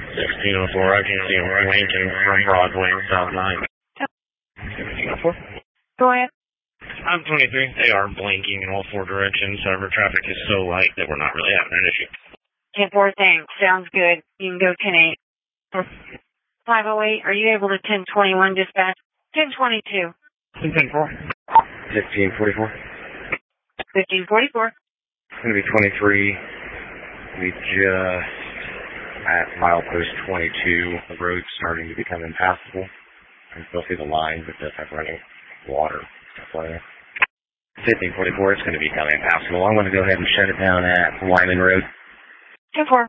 1604, I can see them blinking from Broadway, South 9. 1604? Go ahead. I'm 23. They are blinking in all four directions. However, traffic is so light that we're not really having an issue. 10-4, thanks. Sounds good. You can go 10-8. 508, are you able to 1021 dispatch? 1022. 10-4. 1544. 1544. It's going to be 23. We just at milepost 22. The road's starting to become impassable. I can still see the lines, but just have running water. Stuff like that. 1544, it's going to become impassable. I'm going to go ahead and shut it down at Wyman Road. 10-4.